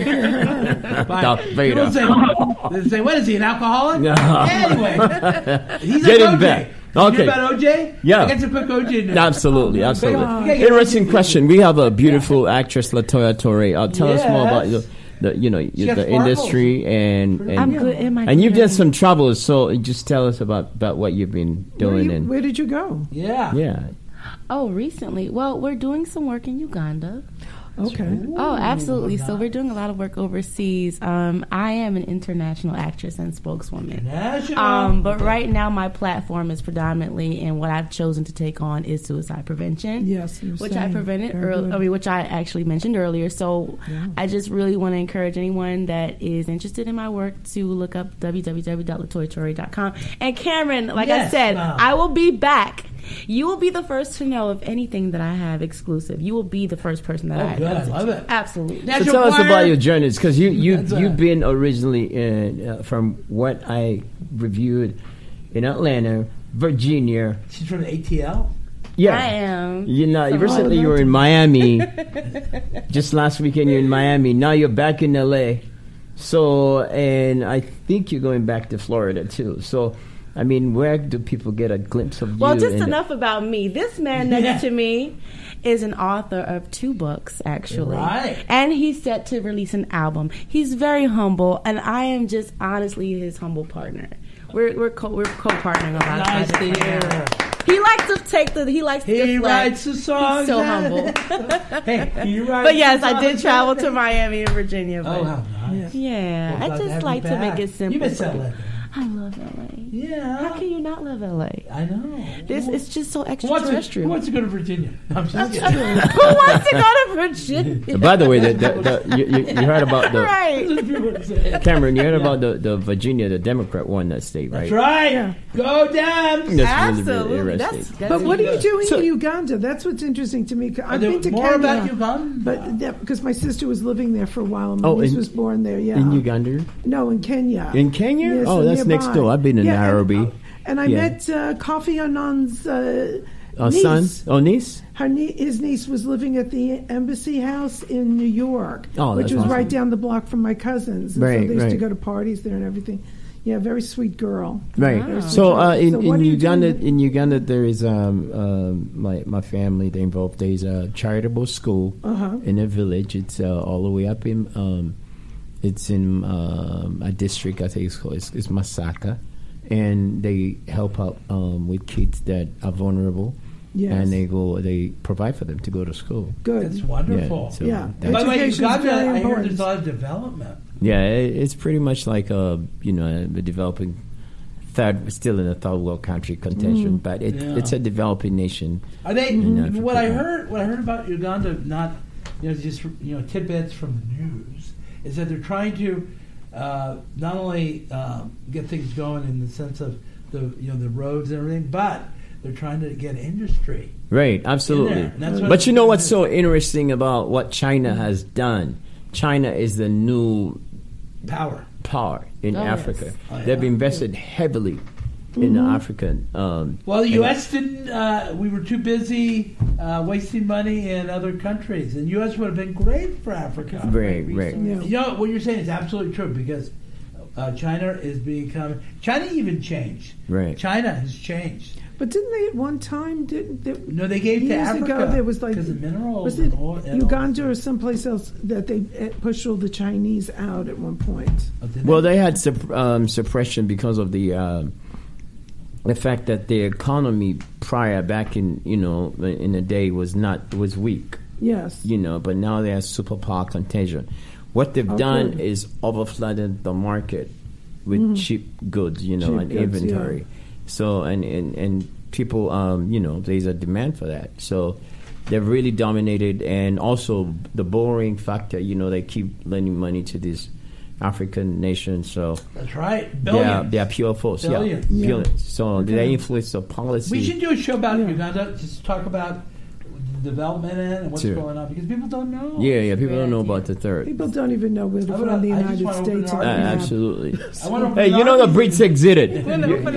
Bye. Darth Vader. People say, they say, what is he, an alcoholic? No. Anyway, he's Get like him O J. back. You Okay. hear about O J? Yeah. I got some quick O J news. Absolutely, absolutely. Oh, okay. Interesting question. We have a beautiful actress, Latoya Torre. Uh, tell us more about Yes. the, the you know, got the sparkles. industry and and, I'm good in my and you've done community. some travels. So just tell us about, about what you've been Where, doing you, and where did you go? Yeah. yeah. Oh, recently. Well, we're doing some work in Uganda. Okay. Oh, absolutely. So we're doing a lot of work overseas. Um, I am an international actress and spokeswoman. National. Um, but right now, my platform is predominantly, and what I've chosen to take on is suicide prevention. Yes, you were which I saying. prevented Very early. good. I mean, which I actually mentioned earlier. So Yeah. I just really want to encourage anyone that is interested in my work to look up w w w dot latoya torre dot com. And Cameron, like I Yes, said, ma'am. I will be back. You will be the first to know of anything that I have exclusive. You will be the first person that Oh, I good. I announce love to. it. Absolutely. Now- So National tell us Choir. about your journeys, because you you That's you've a- been originally in uh, from what I reviewed in Atlanta, Virginia. She's from the A T L. Yeah, I am. You know, From recently you were in Miami. Just last weekend you're in Miami. Now you're back in L A. So, and I think you're going back to Florida too. So, I mean, where do people get a glimpse of Well, you? just in the- enough about me. This man next Yeah. to me is an author of two books, actually. Right. And he's set to release an album. He's very humble, and I am just honestly his humble partner. We're we're co we're co-partnering a lot of Nice to projects right hear. now. He likes to take the he likes to He deflect. writes the songs. He's so that- humble. Hey, he writes But yes, the I did songs travel that- to Miami and Virginia. But Oh, how nice. yeah, Well, glad I to just have like you to make back. it simple. You miss for L A. people. I love L A. Yeah. How can you not love L A? I know. This it's just so Who wants, to, extraterrestrial. who wants to go to Virginia? No, I'm just kidding. Who wants to go to Virginia? By the way, the, the, the, you, you, you heard about the Right. Cameron. You heard about the, the Virginia, the Democrat won that state, right? That's right. Yeah. Go Dems. That's really, really Absolutely. interesting. That's, that's But what are you doing So- in Uganda? That's what's interesting to me. Are I've there been to more Kenya, about Uganda? but that, because my sister was living there for a while, and my Oh, niece in- was born there. Yeah, In Uganda? No, in Kenya. In Kenya? Yeah, Oh, so that's next nearby. door. I've been in Yeah, and- Nairobi. And, I Yeah. met uh, Kofi Annan's uh, Uh, niece. son? Oh, niece? Her nie- his niece was living at the embassy house in New York, Oh, which that's was awesome. right down the block from my cousins. And Right, so they used to right. go to parties there and everything. Yeah, very sweet girl. Right. Wow. So, uh, in, So what in are you Uganda, doing? in Uganda, there is um, um my my family. They involved. There's a charitable school Uh-huh. in a village. It's uh, all the way up in um, it's in um, a district. I think it's called it's, it's Masaka, and they help out um, with kids that are vulnerable. Yes. And they go. They provide for them to go to school. Good. That's wonderful. so Yeah. that- By the way, Education's Uganda, very I hear important. there's a lot of development. Yeah, it, it's pretty much like a you know a developing third, still in a third world country contention, but it, Yeah. it's a developing nation. Are they? In Africa, What I yeah. heard, what I heard about Uganda, not you know just you know tidbits from the news, is that they're trying to uh, not only um, get things going in the sense of the you know the roads and everything, but they're trying to get industry. Right, absolutely. And that's what But you know what's it's- so interesting about what China has done? China is the new Power. power in Oh, Africa. yes. Oh, yeah. They've invested heavily in the African. Um, Well, the and- U S didn't. Uh, we were too busy uh, wasting money in other countries, and U S would have been great for Africa. Right, right. Yeah. You know what you're saying is absolutely true because uh, China is becoming. China even changed. Right. China has changed. But didn't they at one time? Did, did, No, they gave to years Africa ago there was like because of minerals. was it and oil, and Uganda or someplace else that they eh, pushed all the Chinese out at one point? all- did Well, they had supp- um, suppression because of the uh, the fact that the economy prior back in you know in the day was not was weak. Yes. You know, but now they have superpower contagion. What they've Oh, done good. is overflooded the market with cheap goods, you know, Cheap and goods, inventory. yeah. So and, and and people, um, you know, there's a demand for that. So they've really dominated, and also the borrowing factor. You know, they keep lending money to these African nations. So That's right. they are, Billions. they are pure force. Billions. Yeah, Yeah. billions. So Okay. they influence the policy. We should do a show about Yeah. Uganda, just talk about the development in and what's Sure. going on because people don't know. yeah, yeah. People don't know idea. about the third. People don't even know where to I would- find the I just United wanna open States an on Uh, the map. absolutely. I want to Hey, you know the Brits exited.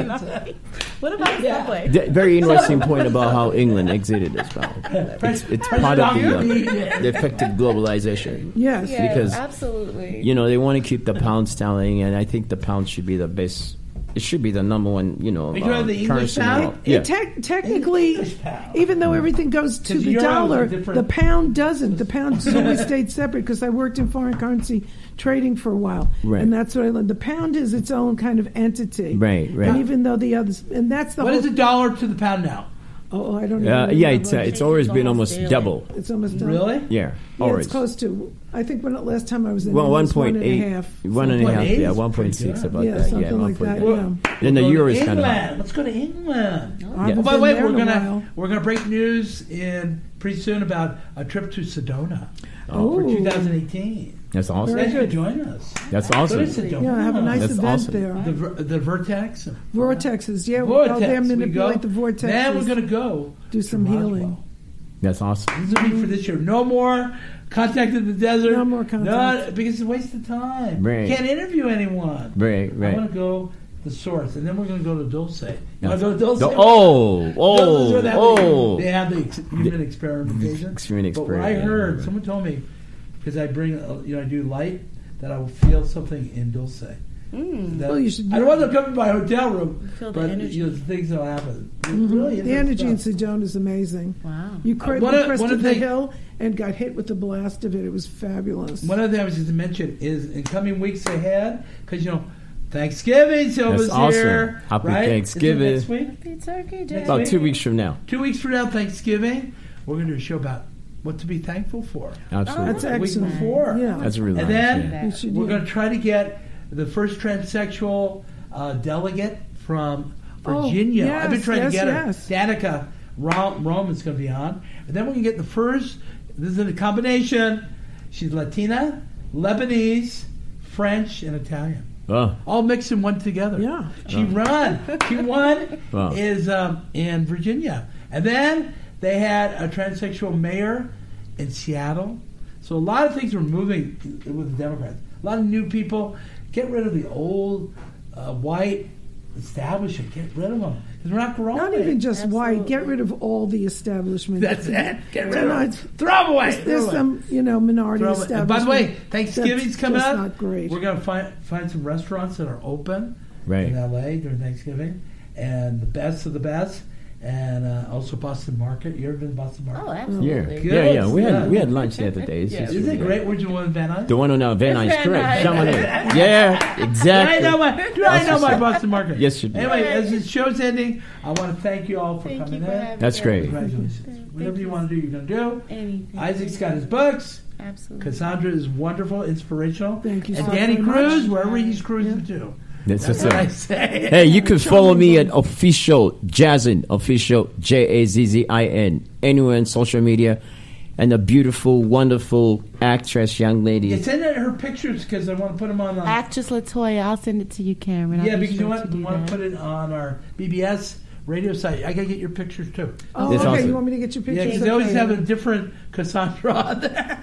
What about the subway? D- Very interesting point about how England exited as well. It's, it's part of the, uh, the effective globalization. Yes. Yes, Because, absolutely. You know, they want to keep the pound sterling, and I think the pound should be the best. It should be the number one, you know, Are you talking uh, about the English currency in the pound? world. It Yeah. tec- technically, English pound. even though everything goes to 'Cause the euro is a dollar, different- the pound doesn't. The pound has always stayed separate because I worked in foreign currency trading for a while, Right. and that's what I learned. The pound is its own kind of entity, Right, right. And even though the others, and that's the What whole. is a dollar to the pound now? Oh, I don't. Uh, even yeah, remember. it's uh, it's always been almost Almost daily. double. It's almost done. Really? Yeah, Yeah, always. it's close to. I think when it, last time I was in, Well, it one was one point and a eight, half. one and a half, one point eight yeah, is one point six pretty good. about Yeah, that. something yeah, like that, one point eight. yeah. Then the We'll go euro to is kind of England. high. Let's go to England. Yeah. Oh, by the been way, there we're in a gonna while. we're gonna break news in pretty soon about a trip to Sedona Oh. for two thousand eighteen. That's awesome. Very You guys good. can join us. That's Go to awesome. Sedona. Yeah, have a nice That's event awesome. there. The, ver- the Vertex. Vortexes, yeah, we'll go Vortex. there, we manipulate go. the vortexes. Then we're going to go do some to Roswell. healing. That's awesome. This will be for this year. No more contact in the desert. No more contact. No, because it's a waste of time. Right. Can't interview anyone. Right, I right. want to go the source, and then we're going to go to Dulce. You Yeah. want to go to Dulce? The- oh, Dulce is where oh, they have oh. The, they have the ex- human experimentation. Experiment, But what I experiment, heard, yeah. someone told me, because I bring, uh, you know, I do light, that I will feel something in Dulce. Mm. That- Well, you should- I don't want them coming to my hotel room, Feel the but energy. you know, things will happen. Mhm. Really The energy in interesting stuff. Sedona is amazing. Wow. You cre- Uh, one we of- crested one of the the- hill and got hit with the blast of it. It was fabulous. One other thing I was just to mention is in coming weeks ahead, because you know, Thanksgiving Silva's That's awesome. here. Happy right? Thanksgiving. Is it next week? Happy Turkey Day. Next About week? two weeks from now. Two weeks from now, Thanksgiving, we're going to do a show about what to be thankful for. Absolutely. That's The week excellent. before. Yeah. That's really And nice. then yeah. You should, we're yeah. going to try to get the first transsexual uh, delegate from Oh, Virginia. yes, I've been trying yes, to get yes. her. Danica Rome, Rome is going to be on. And then we can get the first, this is a combination. She's Latina, Lebanese, French, and Italian. Oh, All mixed in one together. Yeah. She run. She won Wow. is um, in Virginia. And then they had a transsexual mayor in Seattle. So a lot of things were moving with the Democrats. A lot of new people. Get rid of the old uh, white establishment. Get rid of them. Because we're not growing. Not even just white. Absolutely. Get rid of all the establishment. That's it. Get rid No, of it's- them. Throw them away. Throw There's 'em away. some, you know, minority Throw 'em away. establishment. And by the way, Thanksgiving's that's coming just up. not great. We're going to find find some restaurants that are open Right. in L A during Thanksgiving, and the best of the best, and uh, also Boston Market. You ever been to Boston Market? Oh, absolutely. Yeah, Good. yeah, yeah. We Yeah. had we had lunch the other day. It's Yeah. just Isn't really it good. great? Where'd you want Van Nuys? The one on uh, Van Nuys, Van correct? Nuys. Chamonix. Yeah, Do I exactly. know my, do I know my That's Boston Market? Yes, you do. Anyway, as the show's ending, I want to thank you all for Thank coming you for in. having That's me. great. Congratulations. Thank Whatever you you. want to do, you're going to do. Anything. Isaac's got his books. Absolutely. Cassandra is wonderful, inspirational. Thank you And so Danny very much. Cruz, wherever he's cruising to. That's That's what's what I up. say. Hey, you can follow me at official Jazzin, official J A Z Z I N, anywhere on social media. And a beautiful, wonderful actress, young lady. Yeah, send her pictures because I want to put them on. Uh, Actress Latoya, I'll send it to you, Cameron. I'll yeah, be because you sure want, to do want that. to put it on our B B S radio site. I got to get your pictures too. Oh, That's okay. awesome. You want me to get your Yeah, pictures? because they always Okay. have a different Cassandra on there.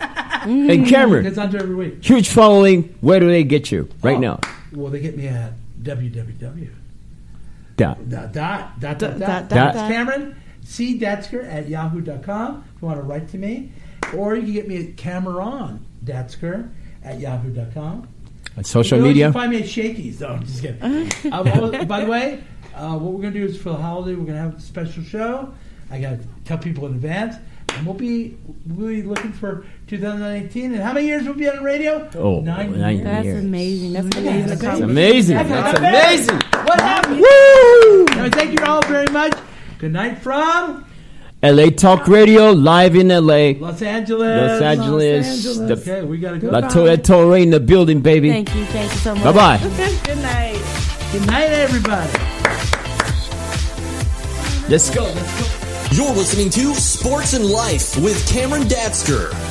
And Cameron, It's on to every week. huge following. Where do they get you right Oh, now? Well, they get me at www. Dot. Dot, dot, dot, dot, Dot, dot. dot, That's dot. Cameron C. Datsker at yahoo dot com if you want to write to me. Or you can get me at Cameron Datsker at yahoo dot com. On social You can media. always find me at Shakey's. No, I'm just kidding. um, oh, by the way, uh, what we're going to do is for the holiday, we're going to have a special show. I got to tell people in advance. And we'll be we'll be looking for two thousand eighteen. And how many years will we be on the radio? Oh, nine, nine years. That's years. amazing. That's an That's amazing amazing. That's accomplishment. amazing. That's That's not amazing. bad. What happened? Woo! Anyway, thank you all very much. Good night from L A Talk Radio, live in L A. Los Angeles. Los Angeles. Angeles. The Okay, we got to go. La Torre Torre in the building, baby. Thank you. Thank you so much. Bye-bye. Good night. Good night, everybody. Let's go. You're listening to Sports and Life with Cameron Datsker.